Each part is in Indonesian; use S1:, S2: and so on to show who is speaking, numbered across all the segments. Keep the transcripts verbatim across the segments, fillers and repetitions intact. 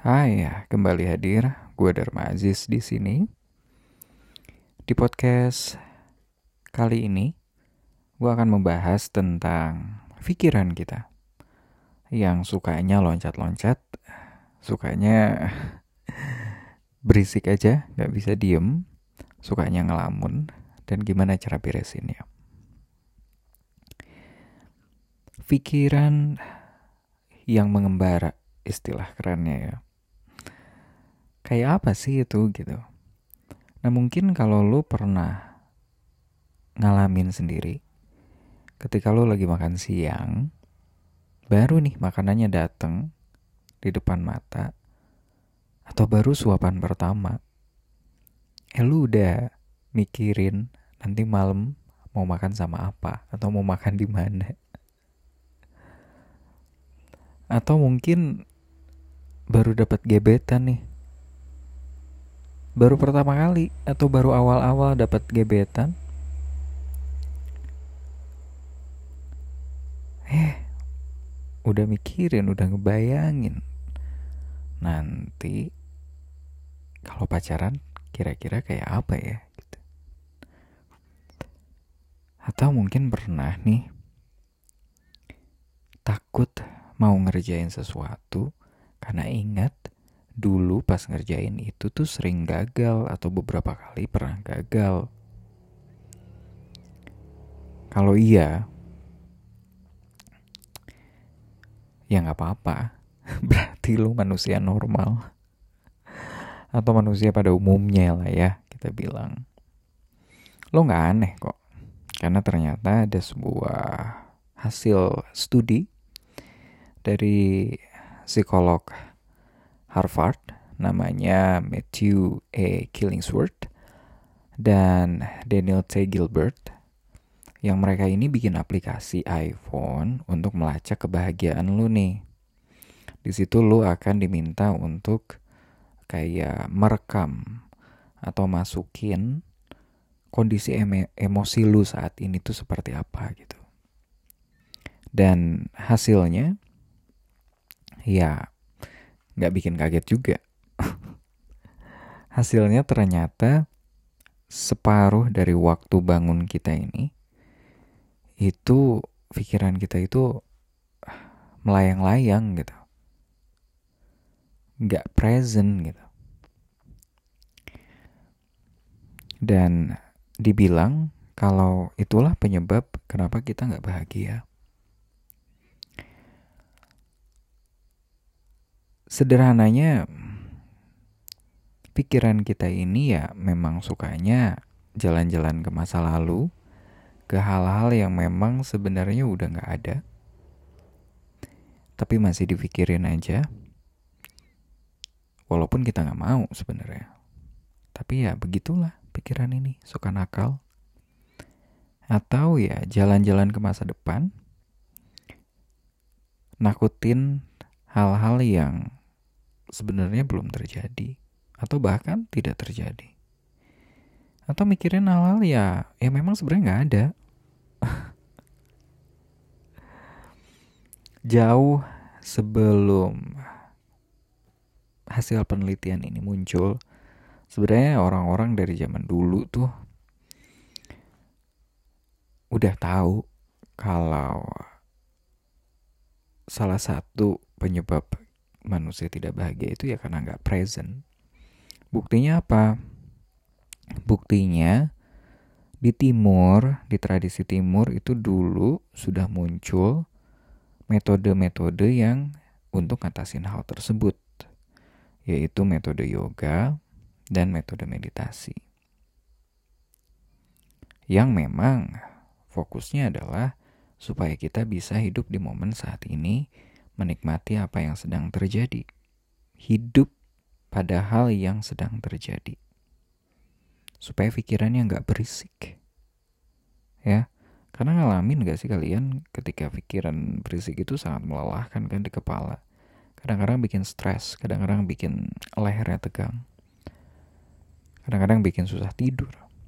S1: Hai, ya, kembali hadir. Gue Dharma Aziz di sini. Di podcast kali ini, gue akan membahas tentang pikiran kita yang sukanya loncat-loncat, sukanya berisik aja, gak bisa diem, sukanya ngelamun, dan gimana cara beresinnya. Pikiran yang mengembara, istilah kerennya ya. Kayak apa sih itu gitu? Nah mungkin kalau lu pernah ngalamin sendiri, ketika lu lagi makan siang, baru nih makanannya dateng di depan mata, atau baru suapan pertama, eh lu udah mikirin nanti malam mau makan sama apa atau mau makan di mana. Atau mungkin baru dapat gebetan nih, baru pertama kali atau baru awal-awal dapat gebetan, eh udah mikirin, udah ngebayangin nanti kalau pacaran kira-kira kayak apa ya gitu. Atau mungkin pernah nih takut mau ngerjain sesuatu karena ingat dulu pas ngerjain itu tuh sering gagal atau beberapa kali pernah gagal. Kalau iya, ya nggak apa-apa. Berarti lu manusia normal atau manusia pada umumnya lah ya kita bilang. Lo nggak aneh kok, karena ternyata ada sebuah hasil studi dari psikolog Harvard namanya Matthew A. Killingsworth dan Daniel T. Gilbert, yang mereka ini bikin aplikasi iPhone untuk melacak kebahagiaan lu nih. Di situ lu akan diminta untuk kayak merekam atau masukin kondisi eme- emosi lu saat ini tuh seperti apa gitu. Dan hasilnya ya nggak bikin kaget juga. Hasilnya ternyata separuh dari waktu bangun kita ini, itu pikiran kita itu melayang-layang gitu. Nggak present gitu. Dan dibilang kalau itulah penyebab kenapa kita nggak bahagia. Sederhananya, pikiran kita ini ya memang sukanya jalan-jalan ke masa lalu, ke hal-hal yang memang sebenarnya udah nggak ada, tapi masih dipikirin aja, walaupun kita nggak mau sebenarnya. Tapi ya begitulah pikiran ini, suka nakal. Atau ya jalan-jalan ke masa depan, nakutin hal-hal yang sebenarnya belum terjadi atau bahkan tidak terjadi. Atau mikirin hal-hal ya ya memang sebenarnya nggak ada. Jauh sebelum hasil penelitian ini muncul, sebenarnya orang-orang dari zaman dulu tuh udah tahu kalau salah satu penyebab manusia tidak bahagia itu ya karena nggak present. Buktinya apa? Buktinya di timur, di tradisi timur itu dulu sudah muncul metode-metode yang untuk ngatasin hal tersebut, yaitu metode yoga dan metode meditasi. Yang memang fokusnya adalah supaya kita bisa hidup di momen saat ini, menikmati apa yang sedang terjadi. Hidup pada hal yang sedang terjadi. Supaya pikirannya nggak berisik. Ya, karena ngalamin gak sih kalian ketika pikiran berisik itu sangat melelahkan kan di kepala. Kadang-kadang bikin stres, kadang-kadang bikin lehernya tegang. Kadang-kadang bikin susah tidur.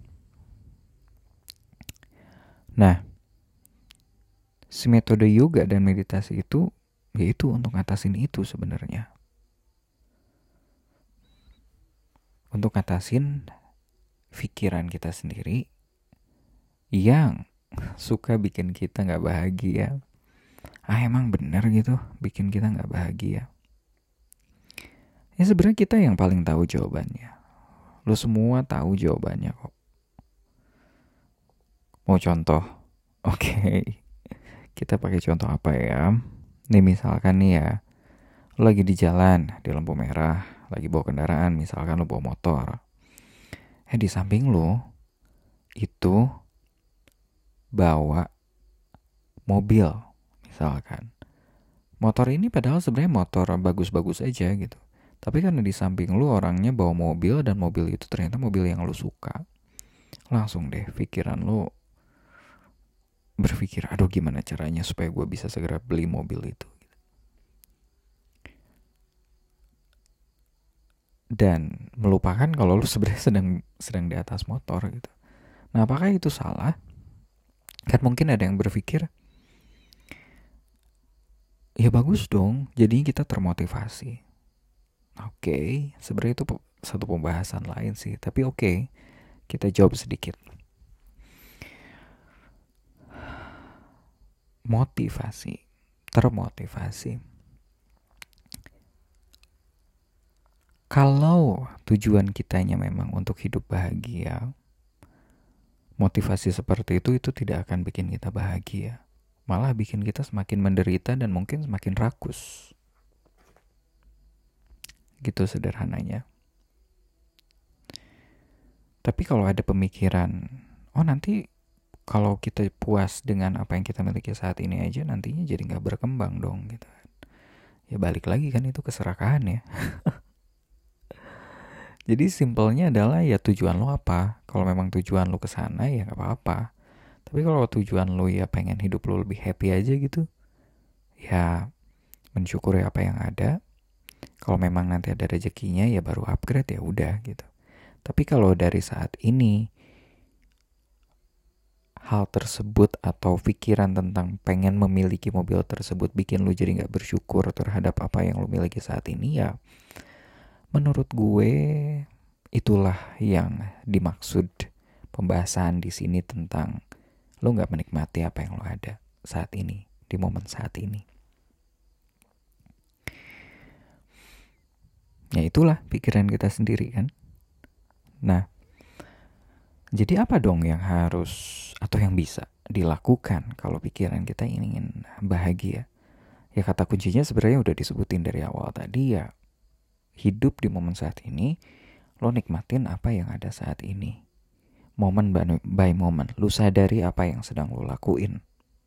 S1: Nah, si metode yoga dan meditasi itu yaitu untuk ngatasin itu sebenarnya. untuk ngatasin pikiran kita sendiri yang suka bikin kita gak bahagia. Ah emang bener gitu bikin kita gak bahagia? Ya sebenarnya kita yang paling tahu jawabannya. Lo semua tahu jawabannya kok. Mau contoh? Oke okay. Kita pakai contoh apa ya? Nih misalkan nih ya, lo lagi di jalan di lampu merah, lagi bawa kendaraan, misalkan lo bawa motor. Eh di samping lo itu bawa mobil misalkan. Motor ini padahal sebenarnya motor bagus-bagus aja gitu. Tapi karena di samping lu orangnya bawa mobil dan mobil itu ternyata mobil yang lu suka. Langsung deh pikiran lu berpikir, aduh gimana caranya supaya gue bisa segera beli mobil itu. Dan melupakan kalau lu sebenarnya sedang sedang di atas motor gitu. Nah, apakah itu salah? Kan mungkin ada yang berpikir, ya bagus dong, jadinya kita termotivasi. Oke, okay, sebenarnya itu satu pembahasan lain sih, tapi oke, okay, kita jawab sedikit. Motivasi, termotivasi. Kalau tujuan kitanya memang untuk hidup bahagia, motivasi seperti itu itu tidak akan bikin kita bahagia. Malah bikin kita semakin menderita dan mungkin semakin rakus. Gitu sederhananya. Tapi kalau ada pemikiran, oh nanti kalau kita puas dengan apa yang kita miliki saat ini aja, nantinya jadi gak berkembang dong gitu. Ya balik lagi kan itu keserakahan ya. Jadi simpelnya adalah ya tujuan lo apa. Kalau memang tujuan lo kesana ya gak apa-apa. Tapi kalau tujuan lo ya pengen hidup lo lebih happy aja gitu, ya mensyukuri apa yang ada. Kalau memang nanti ada rezekinya ya baru upgrade ya udah gitu. Tapi kalau dari saat ini hal tersebut atau pikiran tentang pengen memiliki mobil tersebut bikin lu jadi gak bersyukur terhadap apa yang lu miliki saat ini, ya menurut gue itulah yang dimaksud pembahasan di sini tentang lu gak menikmati apa yang lu ada saat ini, di momen saat ini. Ya itulah pikiran kita sendiri kan. Nah, jadi apa dong yang harus atau yang bisa dilakukan kalau pikiran kita ingin bahagia? Ya kata kuncinya sebenarnya udah disebutin dari awal tadi ya. Hidup di momen saat ini, lo nikmatin apa yang ada saat ini. Momen by momen, lo sadari apa yang sedang lo lakuin.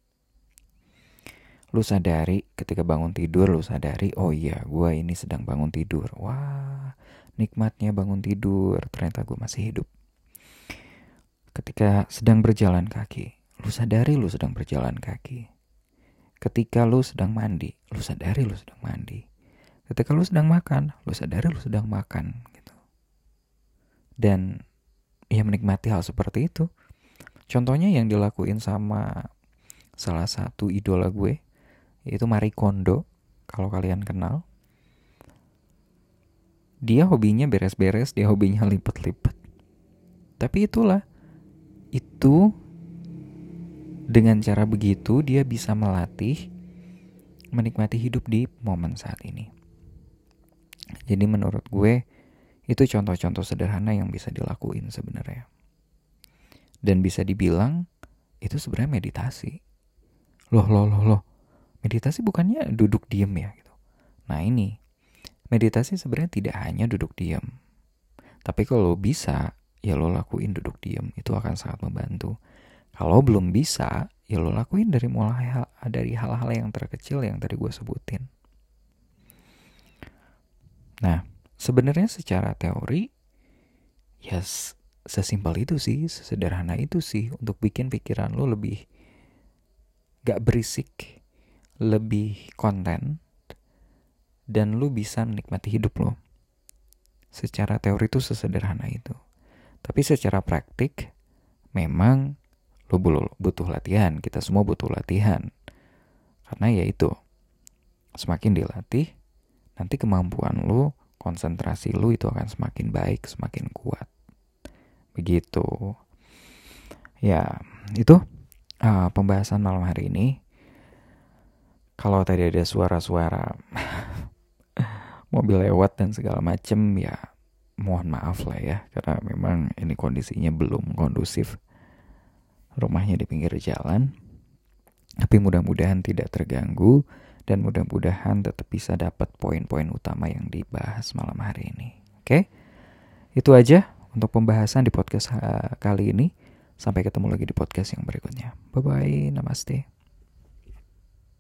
S1: Lo sadari ketika bangun tidur, lo sadari, oh iya gue ini sedang bangun tidur. Wah, nikmatnya bangun tidur, ternyata gue masih hidup. Ketika sedang berjalan kaki, lu sadari lu sedang berjalan kaki. Ketika lu sedang mandi, lu sadari lu sedang mandi. Ketika lu sedang makan, lu sadari lu sedang makan gitu. Dan ya menikmati hal seperti itu. Contohnya yang dilakuin sama salah satu idola gue, yaitu Marie Kondo, kalau kalian kenal. Dia hobinya beres-beres, dia hobinya lipet-lipet. Tapi itulah, itu dengan cara begitu dia bisa melatih menikmati hidup di momen saat ini. Jadi menurut gue itu contoh-contoh sederhana yang bisa dilakuin sebenarnya. Dan bisa dibilang itu sebenarnya meditasi. Loh loh loh loh. Meditasi bukannya duduk diem ya gitu. Nah ini, meditasi sebenarnya tidak hanya duduk diem. Tapi kalau bisa ya lo lakuin duduk diem, itu akan sangat membantu. Kalau belum bisa, ya lo lakuin dari mulai hal, dari hal-hal yang terkecil yang tadi gue sebutin. Nah, sebenarnya secara teori, ya sesimpel itu sih, sesederhana itu sih untuk bikin pikiran lo lebih gak berisik, lebih konten, dan lo bisa menikmati hidup lo. Secara teori itu sesederhana itu. Tapi secara praktik, memang lo butuh latihan. Kita semua butuh latihan. Karena ya itu, semakin dilatih, nanti kemampuan lo konsentrasi lu itu akan semakin baik, semakin kuat. Begitu. Ya, itu uh, pembahasan malam hari ini. Kalau tadi ada suara-suara mobil lewat dan segala macem, ya mohon maaf lah ya, karena memang ini kondisinya belum kondusif. Rumahnya di pinggir jalan, tapi mudah-mudahan tidak terganggu dan mudah-mudahan tetap bisa dapat poin-poin utama yang dibahas malam hari ini. Oke, itu aja untuk pembahasan di podcast uh, kali ini. Sampai ketemu lagi di podcast yang berikutnya. Bye-bye, namaste.